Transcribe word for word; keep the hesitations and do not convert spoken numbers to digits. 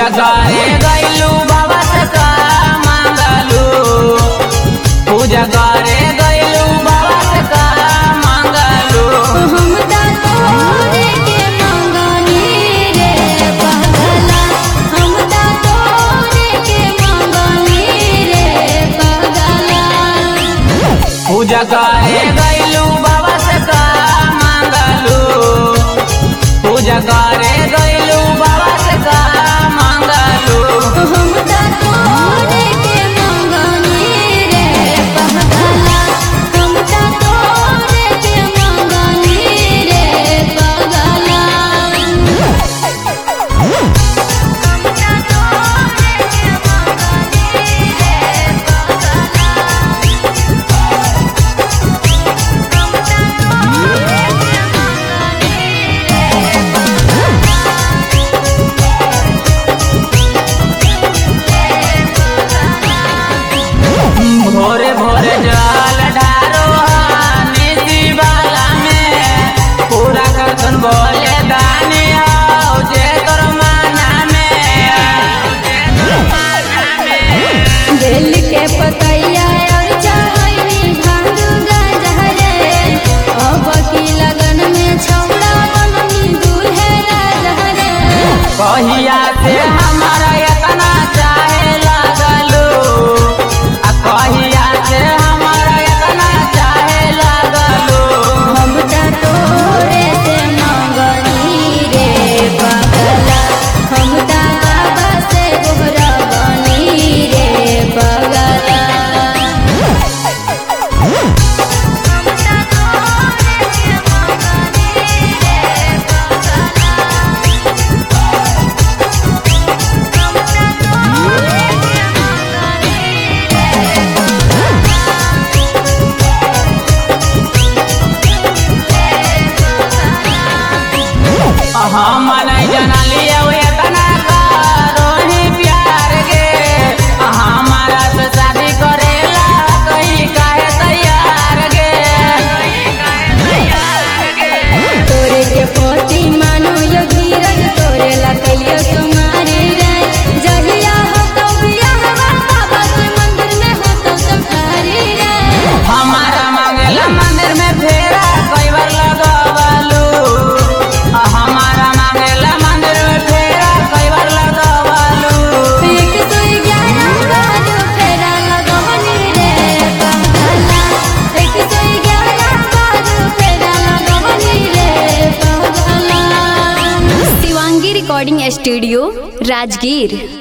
पूजा करे गइलू बाबा से का मांगलू, पूजा करे गइलू बाबा से का मांगलू। हम ता तोरे के मांगनी रे पगला, हम ता तोरे के मांगनी रे पगला। पूजा करे गइलू बाबा से का मांगलू, पूजा करे गइलू बाबा से का मांगलू। हम ता तोरे के मांगनी रे पगला, हम ता तोरे के मांगनी रे पगला। हम ता तोरे के भोरे भोरे जल ढारो निधि वाला में, पूरा करतन बोले दानी हो जे कर माना में। बेल के पतैया और चढ़नी भांग गजहरे, अब की लगन में छौड़ा बननी दूल्हे राजहरे। कहिया से हमारा इतना चाहे लगलू, आ कहिया से हमारा इतना चाहे लगलू। हम ता तोरे से मांगनी रे पगला, हम ता बाबा से गोहरा बनी रे पगला। हम नहीं जनलिए इतना करोही प्यार के, हमारा से शादी करेला कहीं काहे तैयार गे। तोरे के पोती मानो यो धीरज, तोरे ला कलियो तुम्हारी रे। जहिया हो तो बियाह बाबा के मंदिर में हो तो सफारी रे। हमारा मांगेला मंदिर में फेरा कई बार लगवलू, हमारा मांगेला मंदिर में फेरा कई बार लगवलू। एक सौ ग्यारह बाजू फेरा लगवनी रे पगला, एक सौ ग्यारह बाजू फेरा लगवनी रे पगला। Shivangi recording studio Rajgir.